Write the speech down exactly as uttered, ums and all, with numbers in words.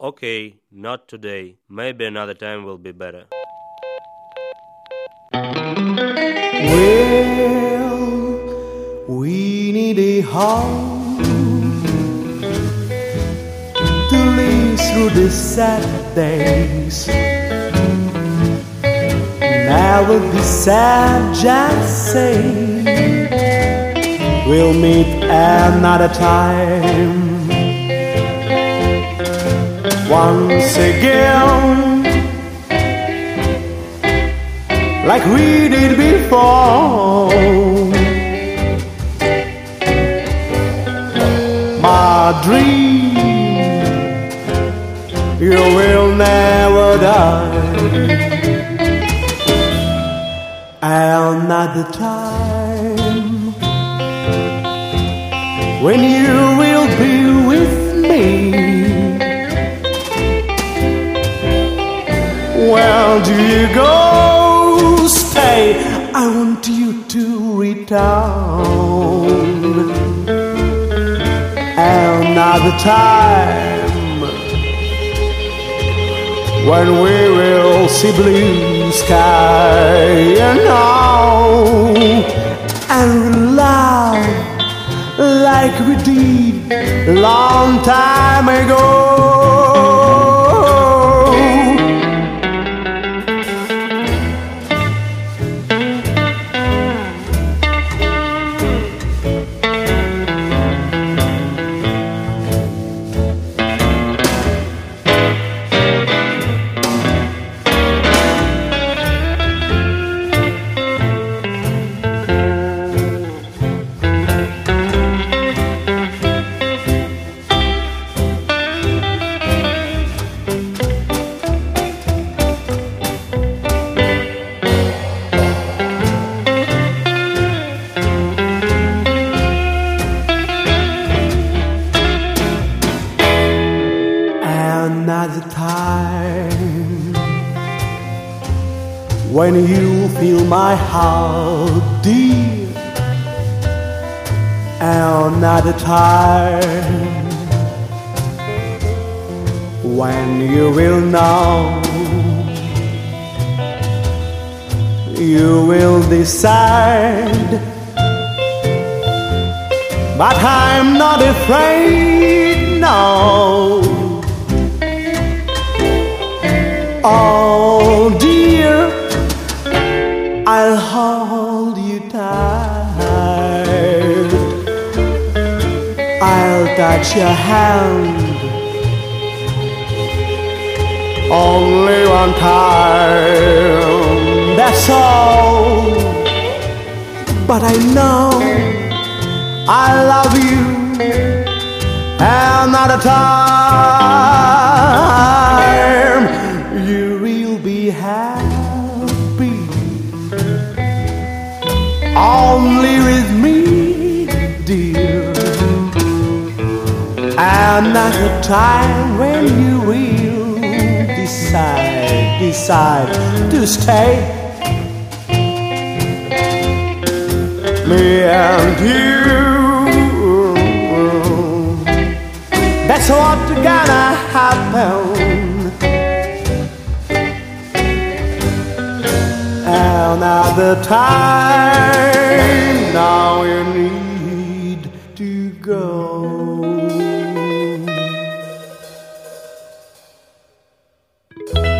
Okay, not today. Maybe another time will be better. Well, we need a home to live through the sad days. Never be sad, just say we'll meet another time. Once again, like we did before. My dream, you will never die. Another time, when you will be with me. Where do you go? Stay. I want you to return. Another time, when we will see blue sky and all, and we'll laugh like we did a long time ago. Another time, when you feel my heart, dear. Another time, when you will know, you will decide. But I'm not afraid, no. Oh dear, I'll hold you tight. I'll touch your hand only one time, that's all. But I know I love you another time. You will be happy only with me, dear. Another time when you will decide, decide to stay. Me and you, that's what's gonna happen. Another time, now you need to go.